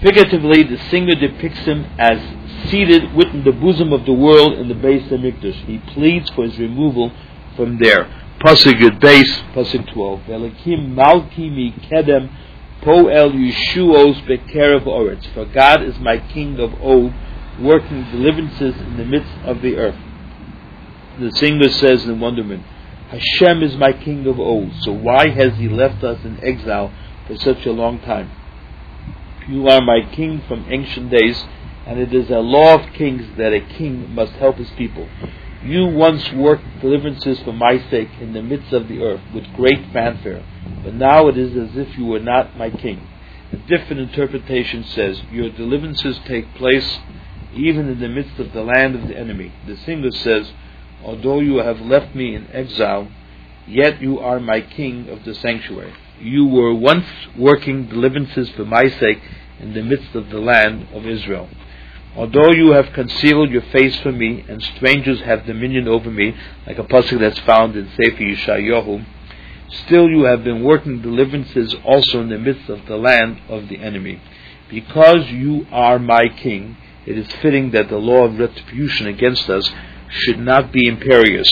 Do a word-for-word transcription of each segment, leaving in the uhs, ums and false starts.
Figuratively, the singer depicts him as seated within the bosom of the world in the Beis Hamikdash. He pleads for his removal from there. Pasuk Yud Beis, Pasuk twelve. Velakim Malki mi Kedem Poel Yeshuos Bekerev Oretz. For God is my King of old, working deliverances in the midst of the earth. The singer says in wonderment, Hashem is my King of old, so why has He left us in exile for such a long time? You are my King from ancient days, and it is a law of kings that a king must help his people. You once worked deliverances for my sake in the midst of the earth with great fanfare, but now it is as if you were not my king. A different interpretation says, your deliverances take place even in the midst of the land of the enemy. The singer says, although you have left me in exile, yet you are my king of the sanctuary. You were once working deliverances for my sake in the midst of the land of Israel. Although you have concealed your face from me, and strangers have dominion over me, like a pasuk that's found in Sefer Yeshayahu, still you have been working deliverances also in the midst of the land of the enemy. Because you are my king, it is fitting that the law of retribution against us should not be imperious.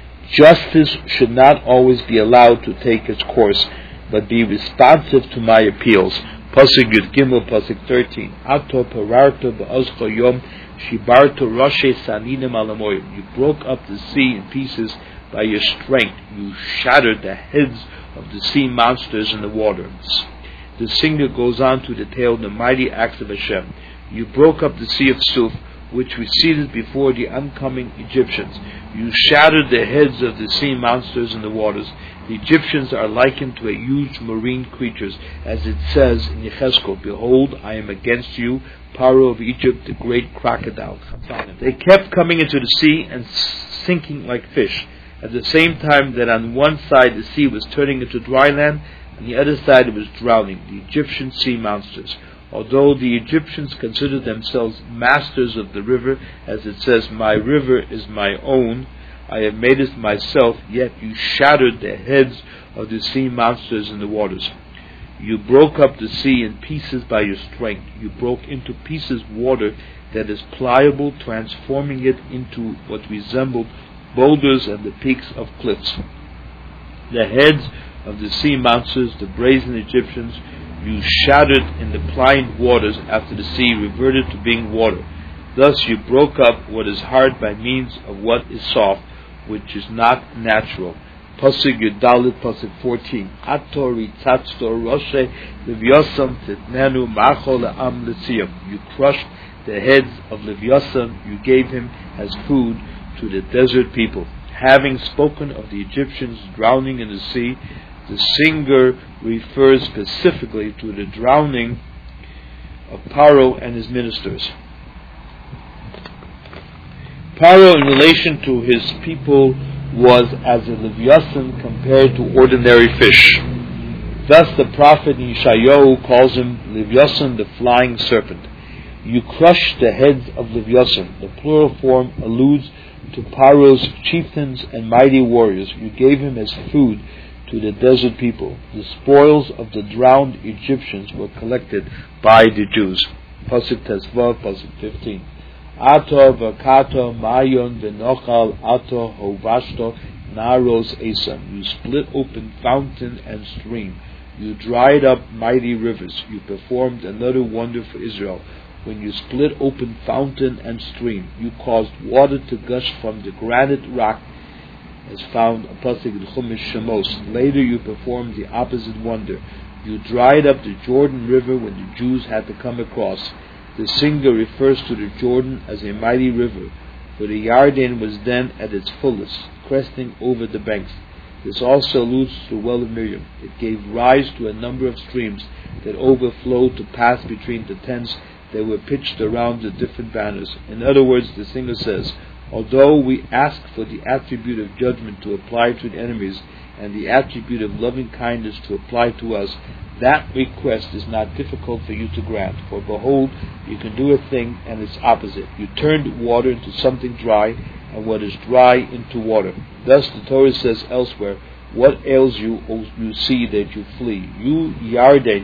Justice should not always be allowed to take its course, but be responsive to my appeals. Pasuk Yud Gimel, Pasuk thirteen. Ato pararto ba'ozcho yom shibarto roshe saninim alamoyim. You broke up the sea in pieces by your strength. You shattered the heads of the sea monsters in the waters. The singer goes on to detail the mighty acts of Hashem. You broke up the sea of Suf, which receded before the oncoming Egyptians. You shattered the heads of the sea monsters in the waters. The Egyptians are likened to a huge marine creatures, as it says in Yechezkel, behold, I am against you, Paro of Egypt, the great crocodile. They kept coming into the sea and sinking like fish, at the same time that on one side the sea was turning into dry land, on the other side it was drowning, the Egyptian sea monsters. Although the Egyptians considered themselves masters of the river, as it says, my river is my own, I have made it myself, yet you shattered the heads of the sea monsters in the waters. You broke up the sea in pieces by your strength. You broke into pieces water that is pliable, transforming it into what resembled boulders and the peaks of cliffs. The heads of the sea monsters, the brazen Egyptians, you shattered in the pliant waters after the sea reverted to being water. Thus you broke up what is hard by means of what is soft, which is not natural. Pasuk Yudalit, Pasuk fourteen. Ato ritzatsto roshe levyosam titnenu macho le'am letziyam. You crushed the heads of Levyosam, you gave him as food to the desert people. Having spoken of the Egyptians drowning in the sea, the singer refers specifically to the drowning of Paro and his ministers. Paro, in relation to his people, was as a Leviathan compared to ordinary fish. Thus the prophet Yeshayahu calls him Leviathan, the flying serpent. You crushed the heads of Leviathan. The plural form alludes to Paro's chieftains and mighty warriors. You gave him as food to the desert people. The spoils of the drowned Egyptians were collected by the Jews. Pasuk Tezvav, Pasuk fifteen. Ato v'kato mayon v'nochal ato hovashto naros esam. You split open fountain and stream. You dried up mighty rivers. You performed another wonder for Israel. When you split open fountain and stream, you caused water to gush from the granite rock, as found in Pasuk in Chumash Shemos. Later you performed the opposite wonder. You dried up the Jordan River when the Jews had to come across. The singer refers to the Jordan as a mighty river, for the Yarden was then at its fullest, cresting over the banks. This also alludes to the well of Miriam. It gave rise to a number of streams that overflowed to pass between the tents that were pitched around the different banners. In other words, the singer says, although we ask for the attribute of judgment to apply to the enemies and the attribute of loving kindness to apply to us, that request is not difficult for you to grant. For behold, you can do a thing and its opposite. You turned water into something dry, and what is dry into water. Thus the Torah says elsewhere, what ails you, O you sea, that you flee? You Yarden,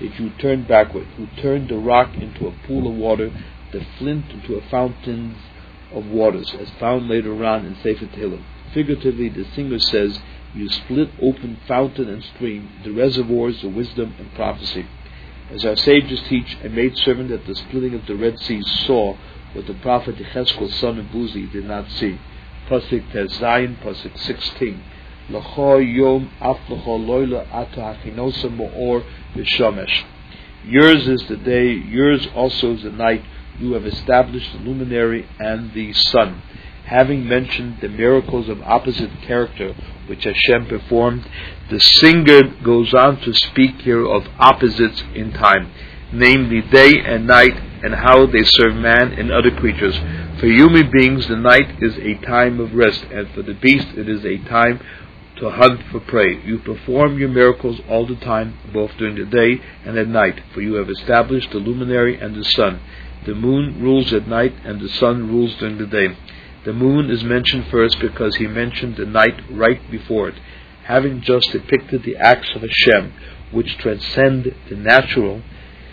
that you turned backward, who turned the rock into a pool of water, the flint into a fountain of waters, as found later on in Sefer Tehillim. Figuratively, the singer says, you split open fountain and stream, the reservoirs of wisdom and prophecy. As our sages teach, a maidservant at the splitting of the Red Sea saw what the prophet Yechezkel, son of Buzi, did not see. Pasuk Tez Zayin, Pasuk sixteen. L'cho yom af l'cho loyla ata hachinosa mo'or v'shomesh. Yours is the day, yours also is the night. You have established the luminary and the sun. Having mentioned the miracles of opposite character which Hashem performed, the singer goes on to speak here of opposites in time, namely day and night, and how they serve man and other creatures. For human beings, the night is a time of rest, and for the beast, it is a time to hunt for prey. You perform your miracles all the time, both during the day and at night, for you have established the luminary and the sun. The moon rules at night, and the sun rules during the day. The moon is mentioned first because he mentioned the night right before it. Having just depicted the acts of Hashem, which transcend the natural,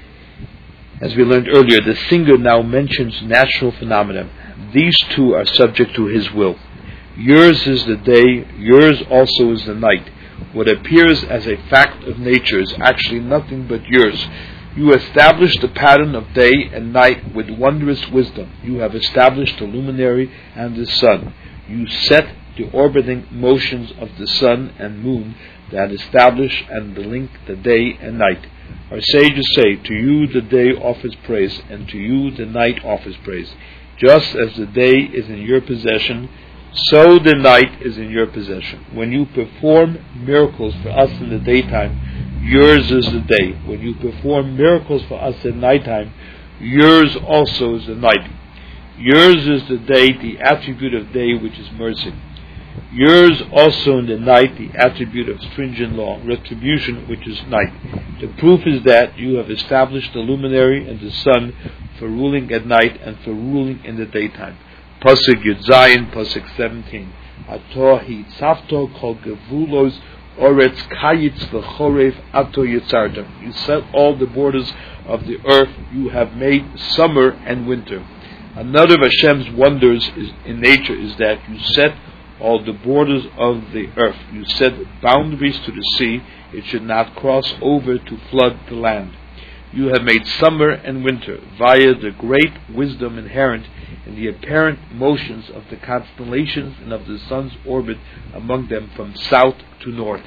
as we learned earlier, the singer now mentions natural phenomena. These two are subject to his will. Yours is the day, yours also is the night. What appears as a fact of nature is actually nothing but yours. You established the pattern of day and night with wondrous wisdom. You have established the luminary and the sun. You set the orbiting motions of the sun and moon that establish and link the day and night. Our sages say, to you the day offers praise, and to you the night offers praise. Just as the day is in your possession, so the night is in your possession. When you perform miracles for us in the daytime, yours is the day. When you perform miracles for us at nighttime, yours also is the night. Yours is the day, the attribute of day, which is mercy. Yours also in the night, the attribute of stringent law, retribution, which is night. The proof is that you have established the luminary and the sun for ruling at night and for ruling in the daytime. Pasuk Yud Zayin, Pasuk seventeen. Ato hitzavto kol gevulos oretz kayitz v'chorev ato yitzartam. You set all the borders of the earth. You have made summer and winter. Another of Hashem's wonders is, in nature is that you set all the borders of the earth. You set boundaries to the sea. It should not cross over to flood the land. You have made summer and winter via the great wisdom inherent in the apparent motions of the constellations and of the sun's orbit among them from south to north.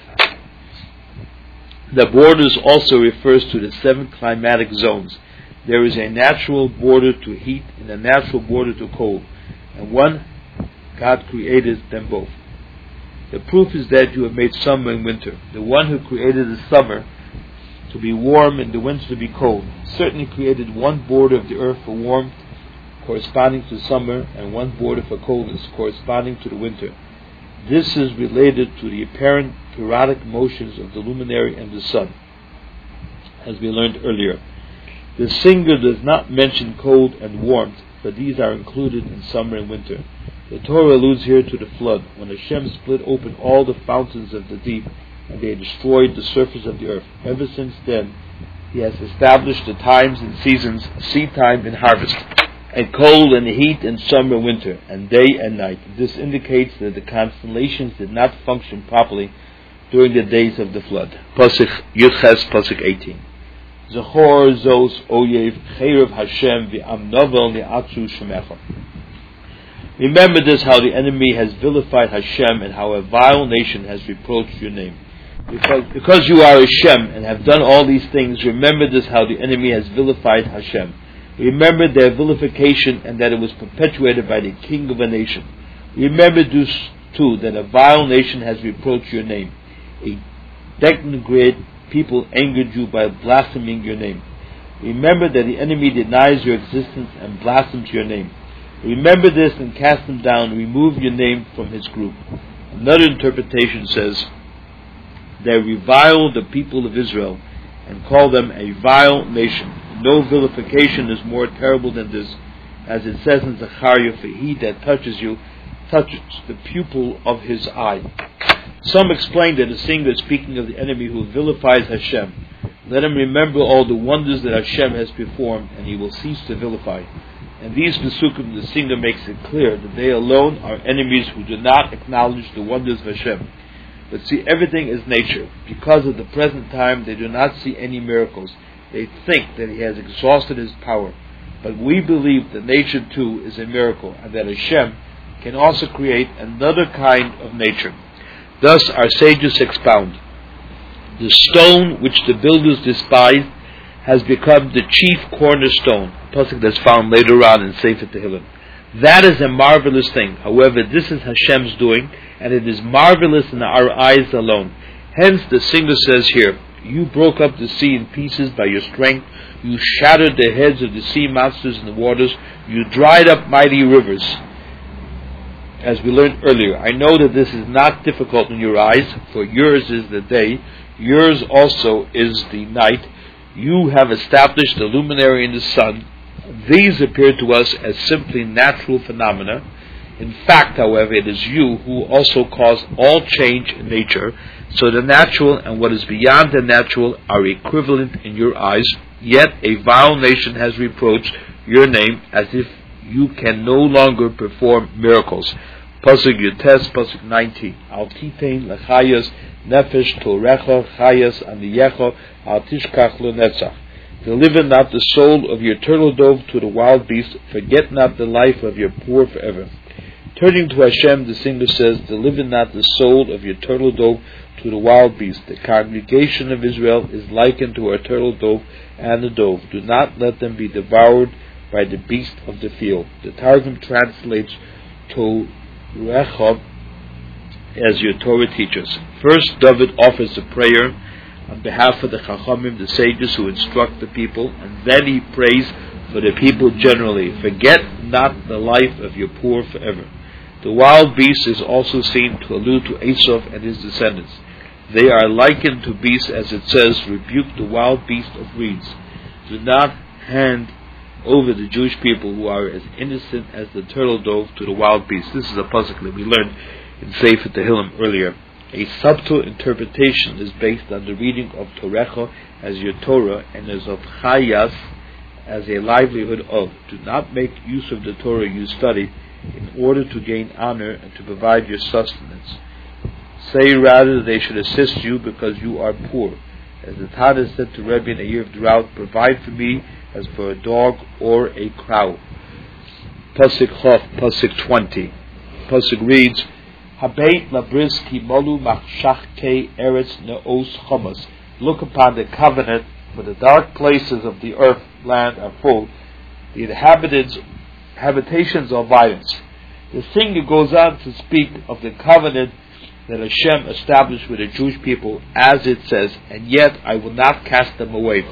The borders also refers to the seven climatic zones. There is a natural border to heat and a natural border to cold, and one God created them both. The proof is that you have made summer and winter. The one who created the summer to be warm and the winter to be cold certainly created one border of the earth for warmth corresponding to summer and one border for coldness corresponding to the winter. This is related to the apparent periodic motions of the luminary and the sun, as we learned earlier. The singer does not mention cold and warmth, but these are included in summer and winter. The Torah alludes here to the flood, when Hashem split open all the fountains of the deep, and they destroyed the surface of the earth. Ever since then, He has established the times and seasons, seed time and harvest, and cold and heat and summer and winter, and day and night. This indicates that the constellations did not function properly during the days of the flood. Pasuk Yudches, Pasuk eighteen. Zechor zos oyev cherev Hashem v'am novel ne'atzu shemecha. Remember this, how the enemy has vilified Hashem and how a vile nation has reproached your name. Because, because you are Hashem and have done all these things, remember this, how the enemy has vilified Hashem. Remember their vilification and that it was perpetuated by the king of a nation. Remember this too, that a vile nation has reproached your name. A denigrate people angered you by blaspheming your name. Remember that the enemy denies your existence and blasphemes your name. Remember this and cast him down, remove your name from his group. Another interpretation says, they revile the people of Israel and call them a vile nation. No vilification is more terrible than this, as it says in Zechariah, for he that touches you touches the pupil of his eye. Some explain that the singer is speaking of the enemy who vilifies Hashem. Let him remember all the wonders that Hashem has performed, and he will cease to vilify. And these Pesukim, the singer makes it clear that they alone are enemies who do not acknowledge the wonders of Hashem, but see everything as nature. Because of the present time, they do not see any miracles. They think that he has exhausted his power. But we believe that nature too is a miracle, and that Hashem can also create another kind of nature. Thus our sages expound. The stone which the builders despised has become the chief cornerstone, a pasuk that's found later on in Sefer Tehillim. That is a marvelous thing. However, this is Hashem's doing, and it is marvelous in our eyes alone. Hence the singer says here, you broke up the sea in pieces by your strength, you shattered the heads of the sea monsters in the waters, you dried up mighty rivers. As we learned earlier, I know that this is not difficult in your eyes, for yours is the day, yours also is the night. You have established the luminary in the sun. These appear to us as simply natural phenomena. In fact, however, it is you who also cause all change in nature, so the natural and what is beyond the natural are equivalent in your eyes. Yet a vile nation has reproached your name as if you can no longer perform miracles. Pasuk Yutes, Pasuk nineteen. Al titein lechayas nefesh torecha chayas aniyecha al tishkach lenetzach. Deliver not the soul of your turtle dove to the wild beast. Forget not the life of your poor forever. Turning to Hashem, the singer says, deliver not the soul of your turtle dove to the wild beast. The congregation of Israel is likened to a turtle dove and a dove. Do not let them be devoured by the beast of the field. The Targum translates to Rechob as your Torah teaches. First, David offers a prayer on behalf of the Chachamim, the sages who instruct the people, and then he prays for the people generally. Forget not the life of your poor forever. The wild beast is also seen to allude to Esau and his descendants. They are likened to beasts, as it says, rebuke the wild beast of reeds. Do not hand over the Jewish people who are as innocent as the turtle dove to the wild beast. This is a pasuk that we learned in Sefer Tehillim earlier. A subtle interpretation is based on the reading of Torecha as your Torah and as of Chayas as a livelihood of. Do not make use of the Torah you study in order to gain honor and to provide your sustenance. Say rather they should assist you because you are poor. As the Tana said to Rebbe in a year of drought, provide for me as for a dog or a crow. Pasuk Chof, Pasuk twenty. Pasuk reads, Habeit labris ki molu machshachke eretz ne'os chomas. Look upon the covenant, for the dark places of the earth land are full. The inhabitants habitations of violence. The singer goes on to speak of the covenant that Hashem established with the Jewish people, as it says, and yet I will not cast them away,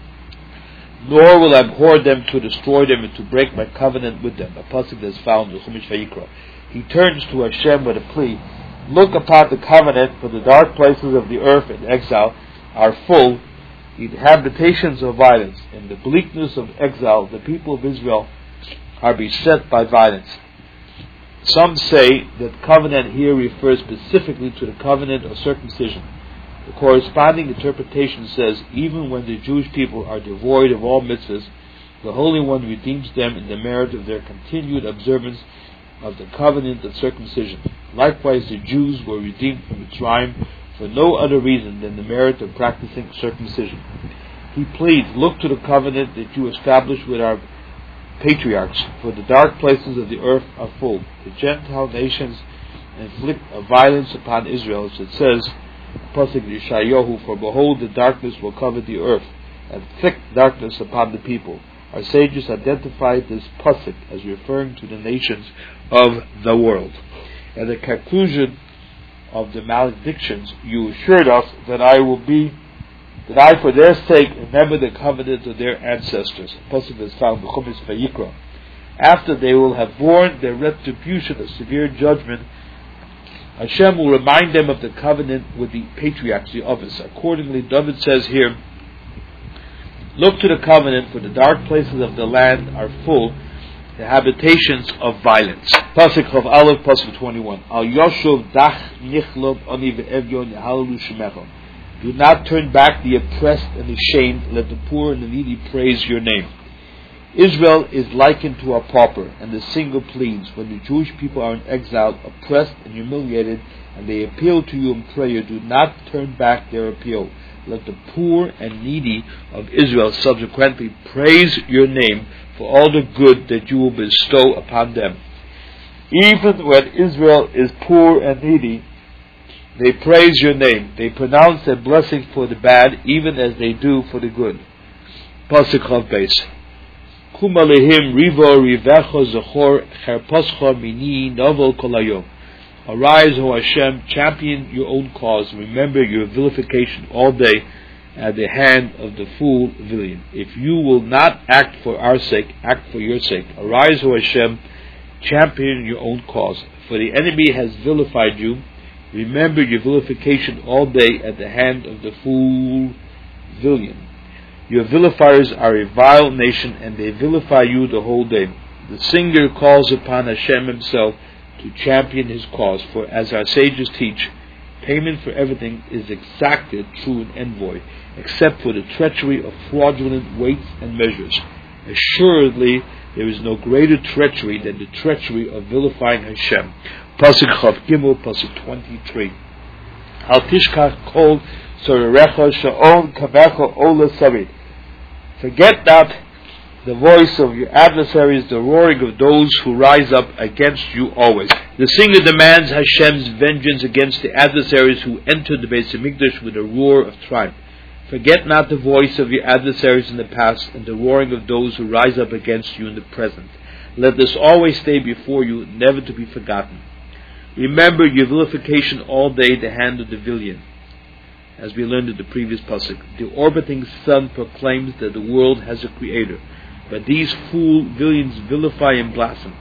nor will I abhor them to destroy them and to break my covenant with them. A pasuk that is found in Chumash Vayikra. He turns to Hashem with a plea, look upon the covenant, for the dark places of the earth in exile are full, the habitations of violence. In the bleakness of exile, the people of Israel are beset by violence. Some say that covenant here refers specifically to the covenant of circumcision. The corresponding interpretation says, even when the Jewish people are devoid of all mitzvahs, the Holy One redeems them in the merit of their continued observance of the covenant of circumcision. Likewise, the Jews were redeemed from Mitzrayim for no other reason than the merit of practicing circumcision. He pleads, look to the covenant that you established with our patriarchs, for the dark places of the earth are full. The Gentile nations inflict a violence upon Israel, as it says, Pasuk Yeshayahu, for behold, the darkness will cover the earth, and thick darkness upon the people. Our sages identified this pasuk as referring to the nations of the world. At the conclusion of the maledictions, you assured us that I will be that I for their sake remember the covenant of their ancestors. Pasuk is found in Chumash Vayikra. After they will have borne their retribution of severe judgment, Hashem will remind them of the covenant with the patriarchs, the others. Accordingly, David says here, look to the covenant, for the dark places of the land are full, the habitations of violence. Pasuk of Aleph, Pasuk twenty-one. Al Yoshuv Dach Nichlov Ani Ve'evyon Yahalu Shemecha. Do not turn back the oppressed and the shamed. Let the poor and the needy praise your name. Israel is likened to a pauper, and the singer pleads. When the Jewish people are in exile, oppressed and humiliated, and they appeal to you in prayer, do not turn back their appeal. Let the poor and needy of Israel subsequently praise your name for all the good that you will bestow upon them. Even when Israel is poor and needy, they praise your name. They pronounce their blessing for the bad, even as they do for the good. Pasuk Chav Beis. Kum alehim rivo rivecho zechor cherpascha mini novel kolayom. Arise, O Hashem, champion your own cause. Remember your vilification all day at the hand of the fool villain. If you will not act for our sake, act for your sake. Arise, O Hashem, champion your own cause. For the enemy has vilified you. Remember your vilification all day at the hand of the fool villain. Your vilifiers are a vile nation, and they vilify you the whole day. The singer calls upon Hashem himself to champion his cause, for as our sages teach, payment for everything is exacted through an envoy, except for the treachery of fraudulent weights and measures. Assuredly, there is no greater treachery than the treachery of vilifying Hashem. Pasuk Chav Gimel, Pasuk twenty-three. Al tishkach kol sorerecha sha'on kavecha ola savid. Forget not the voice of your adversaries, the roaring of those who rise up against you always. The singer demands Hashem's vengeance against the adversaries who entered the Beis Hamikdash with a roar of triumph. Forget not the voice of your adversaries in the past and the roaring of those who rise up against you in the present. Let this always stay before you, never to be forgotten. Remember your vilification all day, the hand of the villain. As we learned in the previous pasuk, the orbiting sun proclaims that the world has a creator, but these fool villains vilify and blaspheme.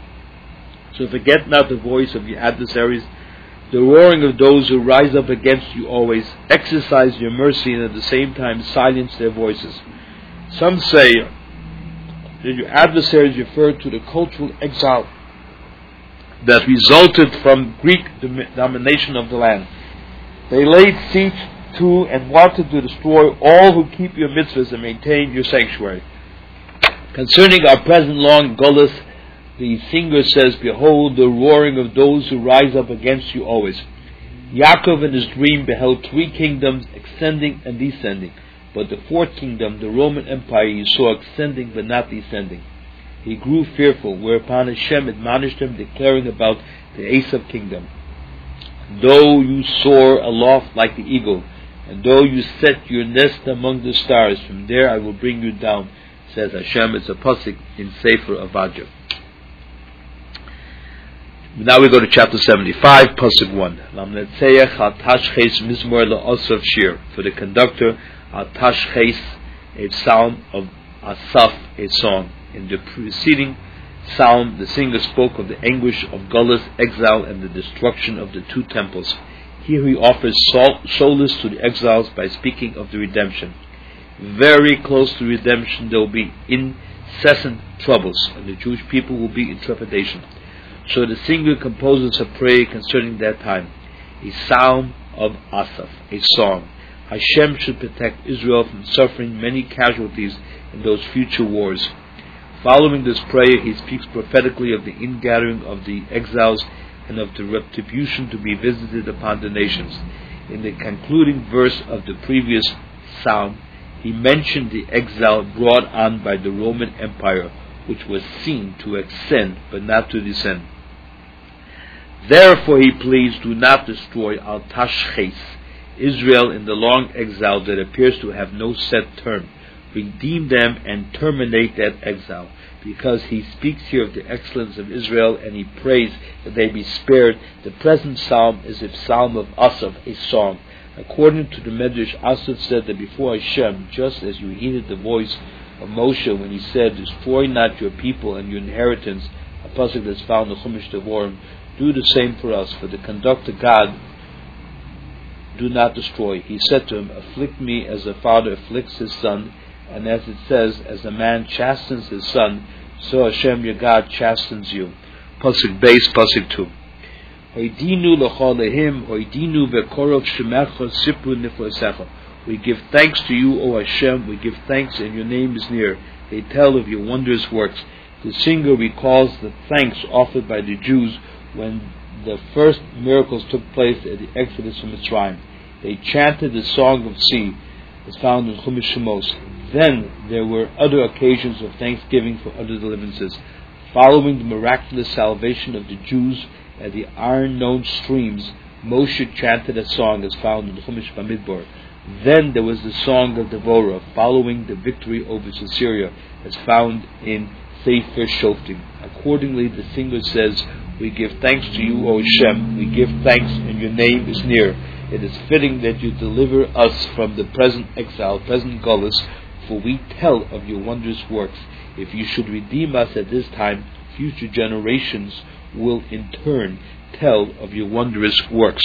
So forget not the voice of your adversaries, the roaring of those who rise up against you always. Exercise your mercy and at the same time silence their voices. Some say that your adversaries refer to the cultural exile that resulted from Greek domination of the land. They laid siege to and wanted to destroy all who keep your mitzvahs and maintain your sanctuary. Concerning our present long gullus, the singer says, behold the roaring of those who rise up against you always. Yaakov in his dream beheld three kingdoms ascending and descending, but the fourth kingdom, the Roman Empire, he saw ascending but not descending. He grew fearful, whereupon Hashem admonished him, declaring about the Esav kingdom. Though you soar aloft like the eagle, and though you set your nest among the stars, from there I will bring you down, says Hashem. It's a pasuk in Sefer Avadja. Now we go to chapter seventy-five, pasuk one. Lamnetzeach al tashches mizmor la'asaf shir. For the conductor, al tashches, a psalm of Asaph, a song. In the preceding psalm, the singer spoke of the anguish of Gullus, exile, and the destruction of the two temples. Here he offers solace to the exiles by speaking of the redemption. Very close to redemption, there will be incessant troubles, and the Jewish people will be in trepidation. So the singer composes a prayer concerning that time, a psalm of Asaph, a song. Hashem should protect Israel from suffering many casualties in those future wars. Following this prayer, he speaks prophetically of the ingathering of the exiles and of the retribution to be visited upon the nations. In the concluding verse of the previous psalm, he mentioned the exile brought on by the Roman Empire, which was seen to ascend but not to descend. Therefore he pleads, do not destroy al tashches, Israel in the long exile that appears to have no set term. Redeem them and terminate that exile, because he speaks here of the excellence of Israel and he prays that they be spared. The present psalm is a psalm of Asaph, a song. According to the Medrash, Asaph said that before Hashem, just as you heeded the voice of Moshe when he said, destroy not your people and your inheritance, a pasuk that's found in Chumash Devarim, do the same for us, for the conductor God, do not destroy. He said to him, afflict me as a father afflicts his son, and as it says, as a man chastens his son, so Hashem your God chastens you. Pasuk base, pasuk two. Hoidinu l'cholehim, hoidinu v'korov shemecha sipru niflosecha. We give thanks to you, O Hashem. We give thanks, and your name is near. They tell of your wondrous works. The singer recalls the thanks offered by the Jews when the first miracles took place at the Exodus from Mitzrayim. They chanted the Song of Sea, as found in Chumash Shemos. Then there were other occasions of thanksgiving for other deliverances. Following the miraculous salvation of the Jews at the iron-known streams, Moshe chanted a song as found in Chumash Bamidbar. Then there was the Song of Devorah, following the victory over Sisera, as found in Sefer Shoftim. Accordingly, the singer says, we give thanks to you, O Hashem. We give thanks, and your name is near. It is fitting that you deliver us from the present exile, present gullus, for we tell of your wondrous works. If you should redeem us at this time, future generations will in turn tell of your wondrous works.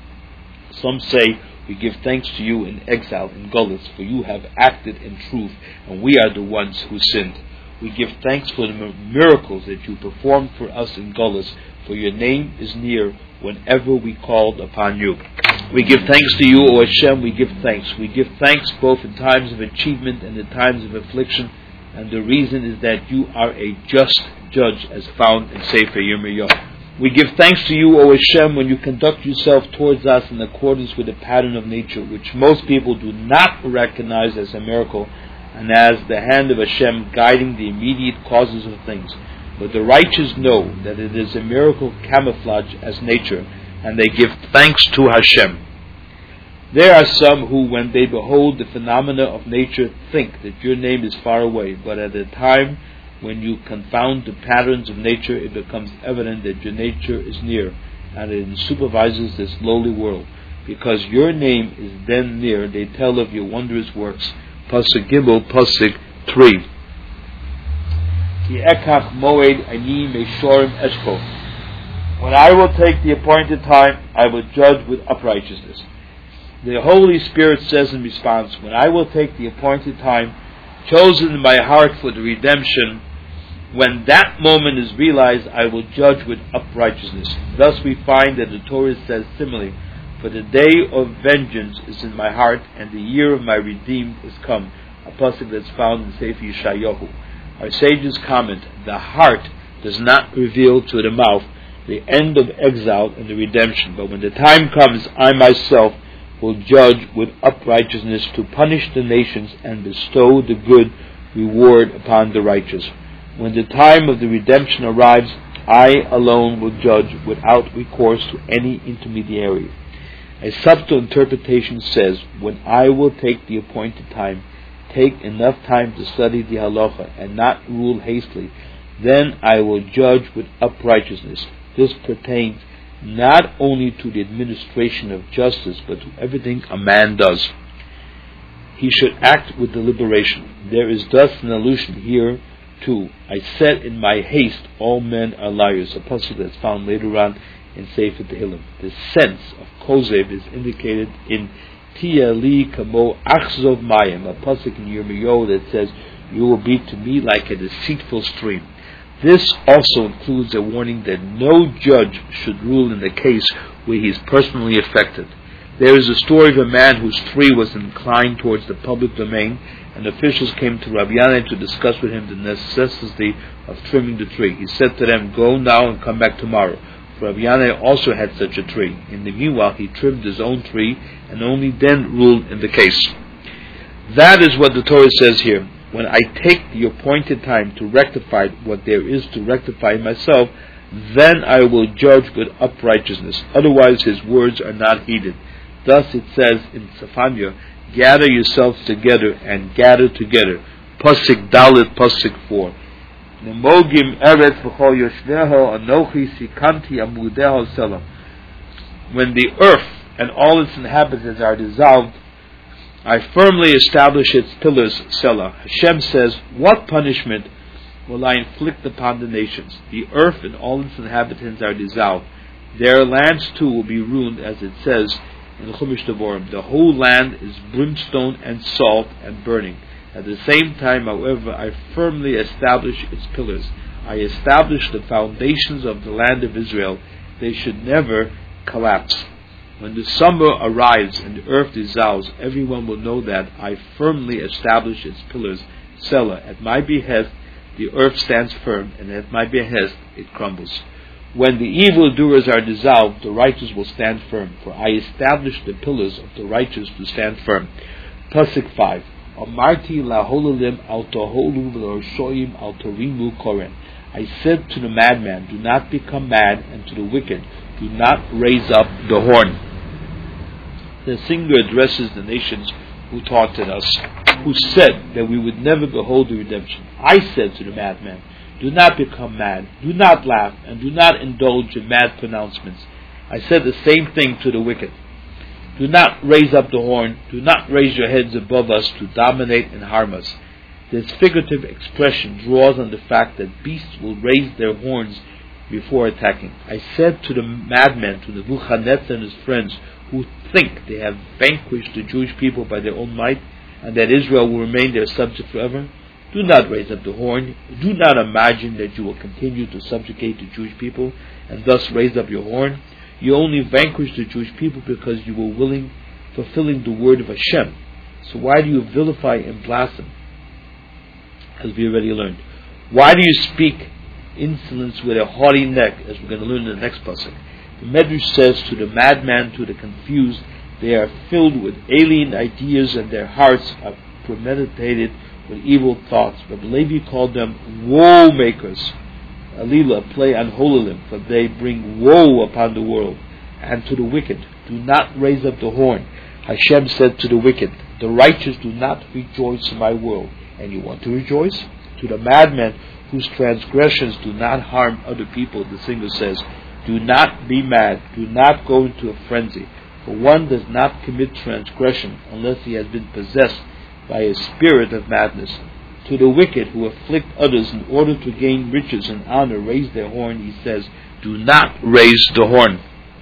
Some say, we give thanks to you in exile, in gullus, for you have acted in truth, and we are the ones who sinned. We give thanks for the miracles that you performed for us in gullus, for your name is near whenever we called upon you. We give thanks to you, O Hashem. We give thanks. We give thanks both in times of achievement and in times of affliction, and the reason is that you are a just judge, as found in Sefer Yirmiyahu. We give thanks to you, O Hashem, when you conduct yourself towards us in accordance with the pattern of nature, which most people do not recognize as a miracle, and as the hand of Hashem guiding the immediate causes of things. But the righteous know that it is a miracle camouflage as nature, and they give thanks to Hashem. There are some who, when they behold the phenomena of nature, think that your name is far away, but at a time when you confound the patterns of nature, it becomes evident that your nature is near, and it supervises this lowly world. Because your name is then near, they tell of your wondrous works. Pasuk Gimel, Pasuk three. Ki ekach moed ani meishorim eshko. When I will take the appointed time, I will judge with uprightness. The Holy Spirit says in response, when I will take the appointed time, chosen in my heart for the redemption, when that moment is realized, I will judge with uprightness. Thus we find that the Torah says similarly, for the day of vengeance is in my heart, and the year of my redeemed is come. A pasuk that's found in Sefer Yeshayahu. Our sages comment, the heart does not reveal to the mouth the end of exile and the redemption, but when the time comes, I myself will judge with uprightness to punish the nations and bestow the good reward upon the righteous. When the time of the redemption arrives, I alone will judge without recourse to any intermediary. A subtle interpretation says, when I will take the appointed time, take enough time to study the halacha and not rule hastily, then I will judge with uprightness. This pertains not only to the administration of justice, but to everything a man does. He should act with deliberation. There is thus an allusion here to, I said in my haste, all men are liars, a pasuk that's found later on in Sefer Tehillim. The sense of Kozev is indicated in Tia li kamo achzov mayim, a pasuk in Yirmiyahu that says, you will be to me like a deceitful stream. This also includes a warning that no judge should rule in a case where he is personally affected. There is a story of a man whose tree was inclined towards the public domain, and officials came to Rabbi Yanai to discuss with him the necessity of trimming the tree. He said to them, go now and come back tomorrow. For Rabbi Yanai also had such a tree. In the meanwhile, he trimmed his own tree and only then ruled in the case. That is what the Torah says here. When I take the appointed time to rectify what there is to rectify myself, then I will judge with uprightness. Otherwise his words are not heeded. Thus it says in Zephaniah, gather yourselves together and gather together. Pasuk Dalet, Pasuk four. Nemogim eretz v'chol yoshveho anochi sikanti amudeho selam. When the earth and all its inhabitants are dissolved, I firmly establish its pillars, Selah. Hashem says, what punishment will I inflict upon the nations? The earth and all its inhabitants are dissolved. Their lands too will be ruined, as it says in Chumash Devorim. The whole land is brimstone and salt and burning. At the same time, however, I firmly establish its pillars. I establish the foundations of the land of Israel. They should never collapse. When the summer arrives and the earth dissolves, everyone will know that I firmly establish its pillars. Selah, at my behest, the earth stands firm, and at my behest, it crumbles. When the evildoers are dissolved, the righteous will stand firm, for I establish the pillars of the righteous to stand firm. Pasuk five. Amarti laholalim al toholu v'loroshoyim al torimu koren. I said to the madman, do not become mad, and to the wicked, do not raise up the horn. The singer addresses the nations who taunted us, who said that we would never behold the redemption. I said to the madman, do not become mad, do not laugh, and do not indulge in mad pronouncements. I said the same thing to the wicked. Do not raise up the horn, do not raise your heads above us to dominate and harm us. This figurative expression draws on the fact that beasts will raise their horns before attacking. I said to the madman, to Nebuchadnezzar and his friends, who think they have vanquished the Jewish people by their own might, and that Israel will remain their subject forever, do not raise up the horn. Do not imagine that you will continue to subjugate the Jewish people and thus raise up your horn. You only vanquished the Jewish people because you were willing, fulfilling the word of Hashem. So why do you vilify and blaspheme? As we already learned. Why do you speak insolence with a haughty neck, as we're going to learn in the next pasuk? The Medrash says, to the madman, to the confused, they are filled with alien ideas and their hearts are premeditated with evil thoughts. But Levi called them woe makers. Alila, play on holalim, for they bring woe upon the world. And to the wicked, do not raise up the horn. Hashem said to the wicked, the righteous do not rejoice in my world. And you want to rejoice? To the madman, whose transgressions do not harm other people, the singer says, do not be mad, do not go into a frenzy, for one does not commit transgression unless he has been possessed by a spirit of madness. To the wicked who afflict others in order to gain riches and honor, raise their horn, he says, do not raise the horn.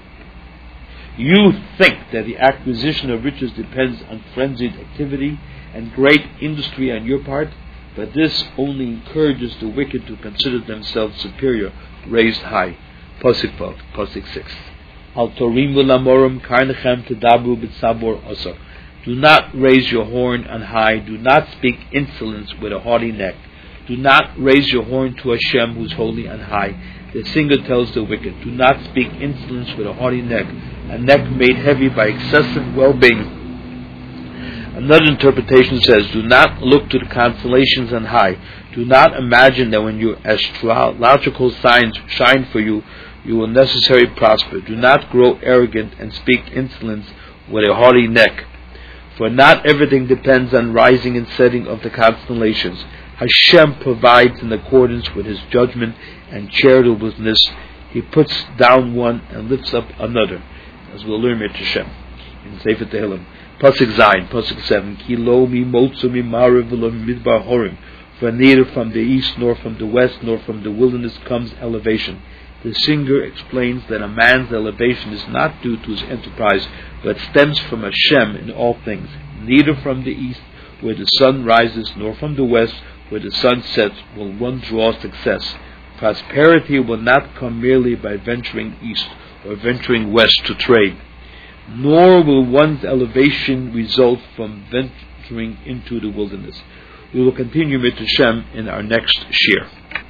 You think that the acquisition of riches depends on frenzied activity and great industry on your part, but this only encourages the wicked to consider themselves superior, raised high. Pasuk five, Pasuk six. Al torimu lamorim karnechem tedabru b'tzabor osa. Do not raise your horn on high. Do not speak insolence with a haughty neck. Do not raise your horn to Hashem, who is holy and high. The singer tells the wicked, do not speak insolence with a haughty neck, a neck made heavy by excessive well-being. Another interpretation says, do not look to the constellations on high. Do not imagine that when your astrological signs shine for you, you will necessarily prosper. Do not grow arrogant and speak insolence with a haughty neck. For not everything depends on rising and setting of the constellations. Hashem provides in accordance with His judgment and charitableness. He puts down one and lifts up another, as we'll learn at Hashem in Sefer Tehillim. Pasuk Zayin, Pasuk seven. Ki lo mi motzu mi marav v'lo mi midbar horim. For neither from the east nor from the west nor from the wilderness comes elevation. The singer explains that a man's elevation is not due to his enterprise, but stems from Hashem in all things. Neither from the east, where the sun rises, nor from the west, where the sun sets, will one draw success. Prosperity will not come merely by venturing east or venturing west to trade, nor will one's elevation result from venturing into the wilderness. We will continue with Hashem in our next shir.